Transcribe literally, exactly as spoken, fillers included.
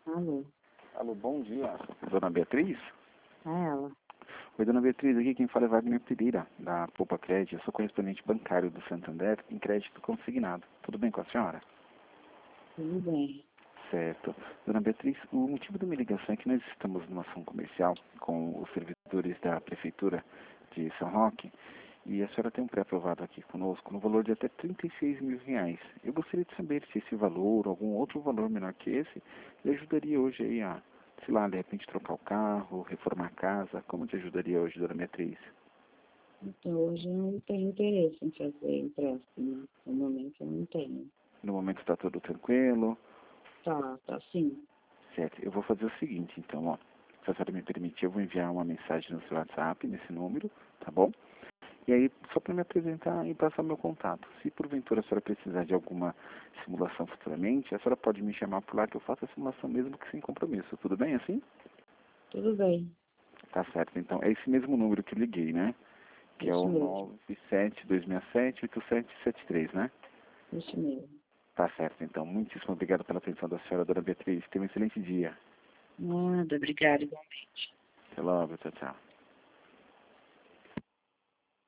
Alô, Alô, bom dia. Dona Beatriz? é ela. Oi, dona Beatriz, aqui quem fala é Wagner Pereira, da Poupa Crédito. Eu sou correspondente bancário do Santander em crédito consignado. Tudo bem com a senhora? Tudo bem. Certo. Dona Beatriz, o motivo da minha ligação é que nós estamos numa ação comercial com os servidores da Prefeitura de São Roque e a senhora tem um pré-aprovado aqui conosco no valor de até trinta e seis mil reais. Eu gostaria de saber se esse valor, ou algum outro valor menor que esse, lhe ajudaria hoje aí a, sei lá, de repente trocar o carro, reformar a casa. Como te ajudaria hoje, dona Beatriz? Então, hoje eu não tenho interesse em fazer empréstimo. No momento eu não tenho. No momento está tudo tranquilo? Tá, tá sim. Certo. Eu vou fazer o seguinte, então, ó. Se a senhora me permitir, eu vou enviar uma mensagem no seu WhatsApp, nesse número, tá bom? E aí, só para me apresentar e passar meu contato. Se porventura a senhora precisar de alguma simulação futuramente, a senhora pode me chamar por lá que eu faço a simulação mesmo que sem compromisso. Tudo bem assim? Tudo bem. Tá certo. Então, é esse mesmo número que eu liguei, né? Que é Isso o mesmo. nove sete dois seis sete oito sete sete três, né? Isso mesmo. Tá certo. Então, muitíssimo obrigado pela atenção da senhora, dona Beatriz. Tenha um excelente dia. Nada, obrigada igualmente. Até logo. Tchau, tchau.